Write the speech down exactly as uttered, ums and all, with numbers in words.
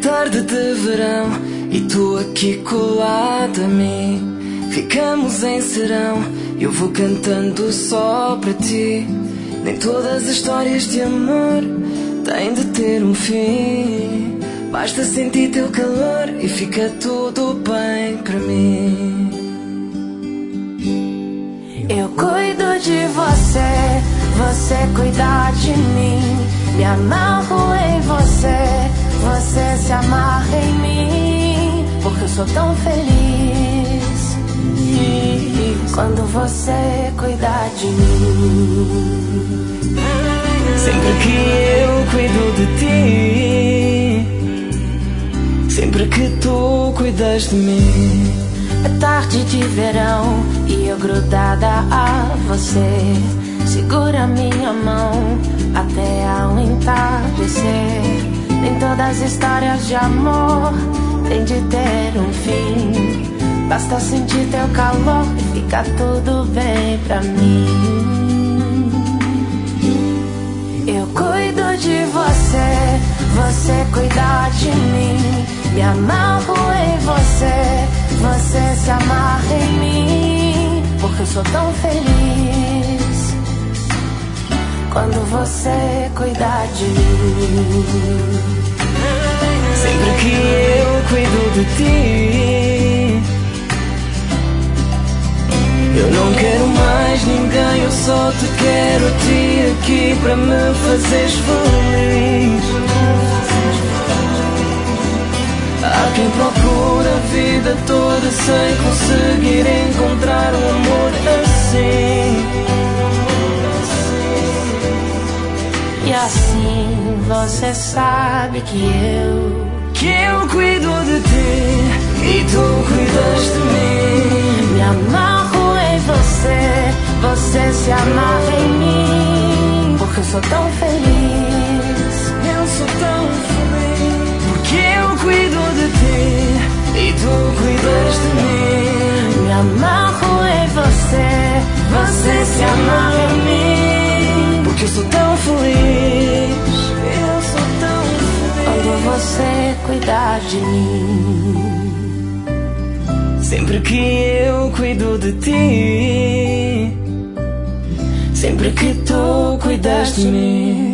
tarde de verão e tu aqui colada a mim. Ficamos em serão, eu vou cantando só para ti. Nem todas as histórias de amor têm de ter um fim. Basta sentir teu calor e fica tudo bem para mim. Eu cuido de você, você cuida de mim. Me amarro em você, você se amarra em mim. Porque eu sou tão feliz quando você cuida de mim. Sempre que eu cuido de ti, sempre que tu cuidas de mim. É tarde de verão e eu grudada a você. Segura minha mão até ao entardecer. Nem todas as histórias de amor têm de ter um fim. Basta sentir teu calor e fica tudo bem pra mim. Eu cuido de você, você cuida de mim. Me amarro em você, você se amarra em mim. Porque eu sou tão feliz quando você cuida de mim. Sempre que eu cuido de ti, eu não quero mais ninguém, eu só te quero a ti aqui para me fazeres feliz. Há quem procura a vida toda sem conseguir encontrar um amor assim. E assim você sabe que eu Que eu cuido de ti e tu cuidas de mim. me amarro em você, você se amarra em mim. Porque eu sou tão feliz, Eu sou tão feliz porque eu cuido de ti e tu cuidas de mim. me amarro em você, você se amarra em mim. Porque eu sou tão feliz, eu sou tão feliz Quando você cuidar de mim. sempre que eu cuido de ti, sempre que tu cuidas de mim.